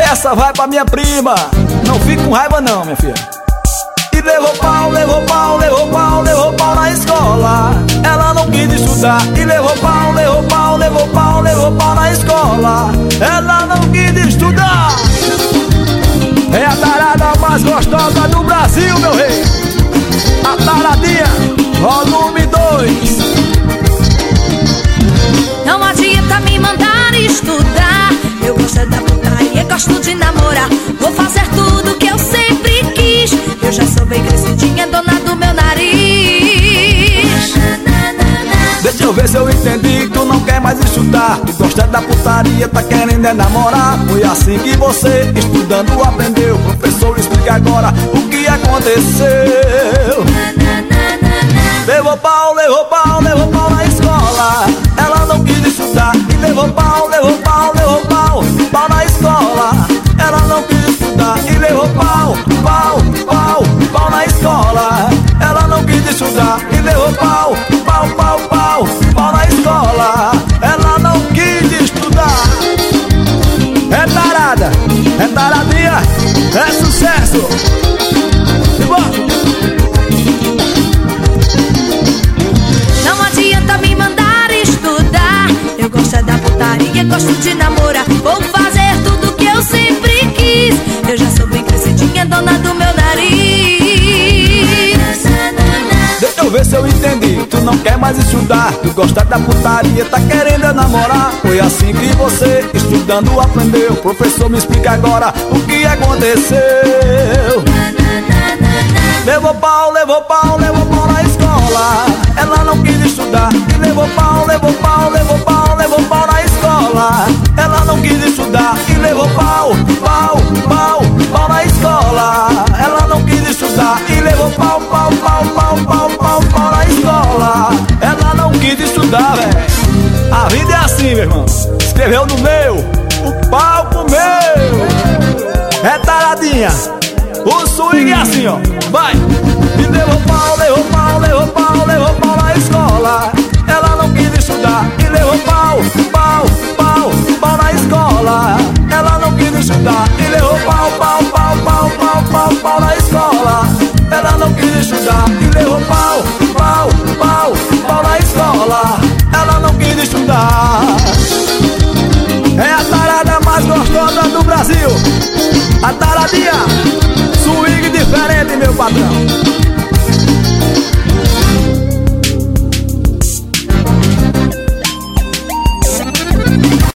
Essa vai pra minha prima, não fique com raiva não, minha filha. E levou pau, levou pau, levou pau, levou pau na escola. Ela não quis estudar. E levou pau, levou pau, levou pau, levou pau na escola. Ela não quis estudar. É a tarada mais gostosa do Brasil, meu rei. A taradinha, volume 2. Não adianta me mandar estudar. Eu gosto da putaria, gosto de namorar. Vou fazer tudo que eu sempre quis. Eu já sou bem crescidinha, dona do meu nariz. Deixa eu ver se eu entendi que tu não quer mais estudar. Tu gosta da putaria, tá querendo é namorar. Foi assim que você, estudando, aprendeu. Professor, explica agora o que aconteceu. Levou pau, levou pau, levou pau na escola. Ela não quis estudar. E levou pau, levou pau, levou pau, pau na escola. Ela não quis estudar. E levou pau, pau, pau, pau na escola. Ela não quis estudar. E levou pau, pau, pau, pau, pau na escola. Ela não quis estudar. É tarada, é taradinha, é sucesso. E bora. Não adianta me mandar estudar. Eu gosto da putaria, gosto de namorar. Vou fazer tudo que eu sempre quis. Eu já sou bem crescidinha, dona do meu nariz. Deixa eu ver se eu entendi. Tu não quer mais estudar. Tu gosta da putaria, tá querendo é namorar. Foi assim que você, estudando, aprendeu. Professor, me explica agora o que aconteceu. Levou pau, levou pau, levou pau na escola. Ela não quis estudar. E levou pau, levou pau, levou pau, levou pau na escola. Ela não quis estudar. E levou pau, pau, pau, pau na escola. Ela não quis estudar. E levou pau, pau, pau, pau, pau, pau, pau na escola. Ela não quis estudar, velho. A vida é assim, meu irmão. Escreveu no meu, o pau comeu. É taradinha. O swing é assim, ó, vai! E levou pau, levou pau, levou pau, levou pau na escola. Ela não quis estudar. E levou pau, pau, pau, pau na escola. Ela não quis estudar. E levou pau, pau, pau, pau, pau, pau, pau na escola. Ela não quis estudar. E levou pau, pau, pau, pau na escola. Ela não quis estudar. É a tarada mais gostosa do Brasil. A taradinha, swing diferente, meu patrão.